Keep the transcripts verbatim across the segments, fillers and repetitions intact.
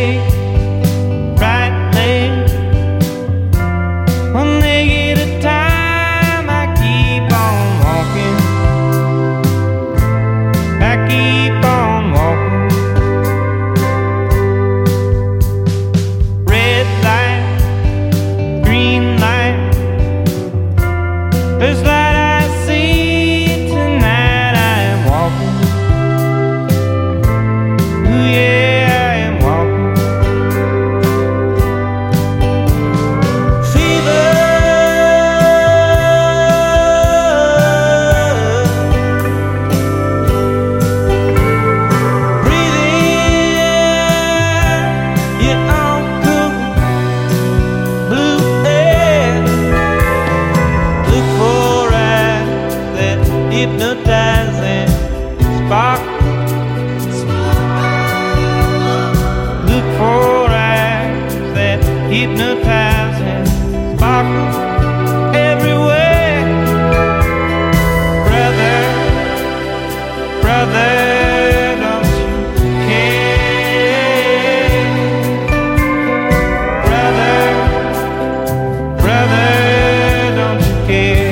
Hypnotizing spark. Look for eyes that hypnotizing spark everywhere. Brother, brother, don't you care? Brother, brother, don't you care?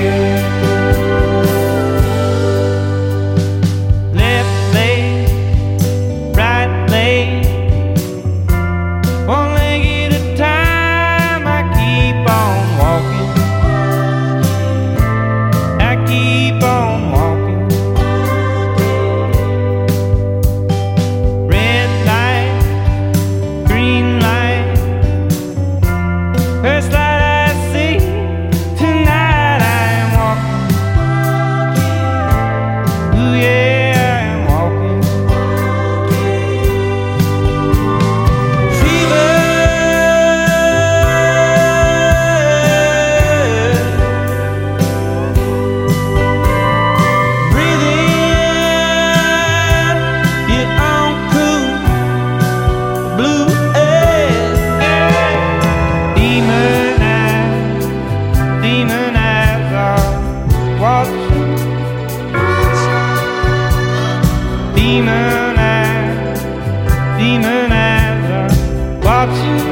First light I see, tonight I am walking. Ooh yeah, I am walking. Fever, breathe in your own cool blue air. Demon eyes, demon eyes are watching. Demon eyes, demon eyes are watching.